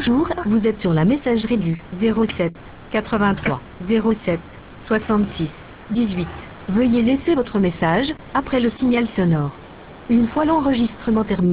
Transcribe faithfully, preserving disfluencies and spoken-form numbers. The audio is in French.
Bonjour, vous êtes sur la messagerie du zéro sept quatre-vingt-trois zéro sept soixante-six dix-huit. Veuillez laisser votre message après le signal sonore. Une fois l'enregistrement terminé,